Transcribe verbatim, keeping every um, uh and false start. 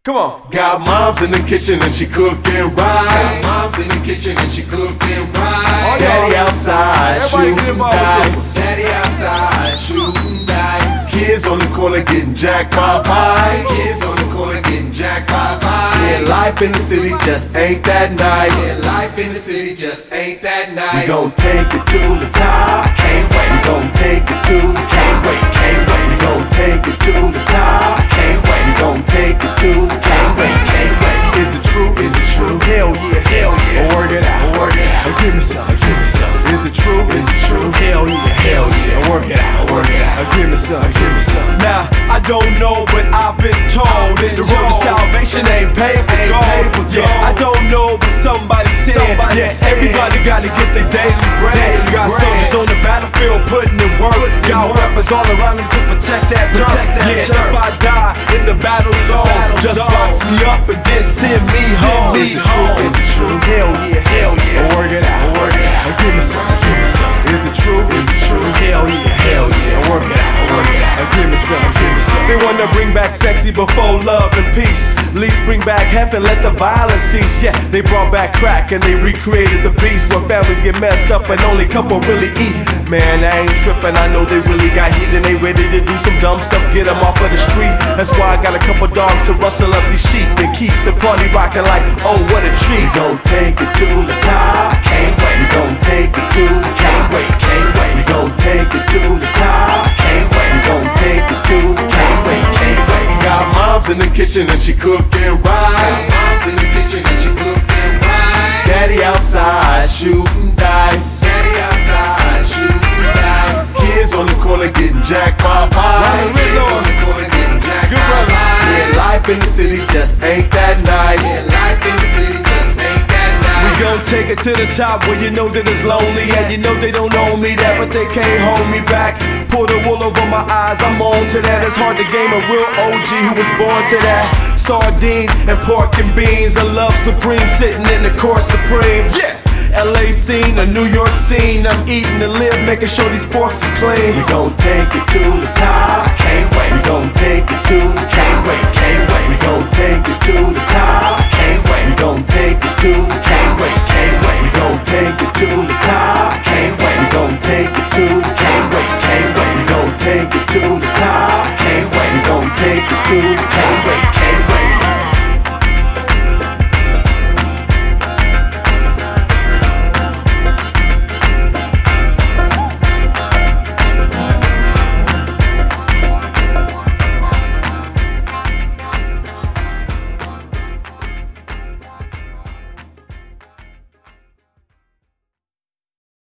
Come on. Got moms in the kitchen and she cooking rice. Got moms in the kitchen and she cooking rice. Daddy outside shooting dice. Daddy outside shooting dice. Kids on the corner getting jacked by vibes. Kids on the corner getting jacked by vibes. Yeah, life in the city just ain't that nice. Yeah, life in the city just ain't that nice. We gon' take it to the top. I can't wait. We gon' take it to the top. Can't wait, can't wait. We gon' take it to the top. I can't wait. We gon' take it to the top. Can't wait, can't wait. Is it true? Is it true? Hell yeah, hell yeah. Work it out, work it out. Give me some, give me some. Is it true? Is it true? Hell yeah, hell yeah. Work it out, work it out. Give me some, give me some. Now I don't know, but I've been told the road to salvation ain't paved with gold. Yeah, I don't know, but somebody said, yeah, everybody gotta get their daily bread. Got soldiers on the battlefield putting in work. Got weapons all around them to protect that turf. Yeah, if I die in the battle zone, just box me up and then send me home. Is it true? Is it true? Hell yeah, hell yeah. Work it out, work it out. Give me some, give me some. Is it true? Is it true? Hell yeah, hell yeah. Work it out, work it out. Give me some, give me some. They wanna bring back sexy before love and peace. Least bring back heaven, let the violence cease. Yeah, they brought back crack and they recreated the beast where families get messed up and only couple really eat. Man, I ain't tripping, I know they really got heat and they ready to do some dumb stuff, get them off of the street. That's why I got a couple dogs to rustle up these sheep and keep the party rocking like, oh, what a treat. We gon' take it to the top. I can't wait. We gon' take it to the top. Can't wait, can't wait. We gon' take it to the top. I can't wait. We gon' take it to the top. Can't wait, can't wait. Got moms in the kitchen and she cooking rice. Got moms in the kitchen and she cooking rice. Daddy outside shooting dice. Daddy outside shooting dice. Kids on the corner getting jacked by vibes. Kids on the corner getting jacked Good by brother. vibes. Yeah, life in the city just ain't that nice. Yeah, life in the city just ain't that nice. We gon' take it to the top where you know that it's lonely. And you know they don't know me that, but they can't hold me back. Pull the wool over my eyes, I'm on to that. It's hard to game a real O G who was born to that. Sardines and pork and beans, a love supreme sitting in the court supreme. Yeah. L A scene, a New York scene. I'm eating to live, making sure these forks is clean. We gon' take it to the top. I can't wait. We gon' take it to the top. Can't wait, can't wait. We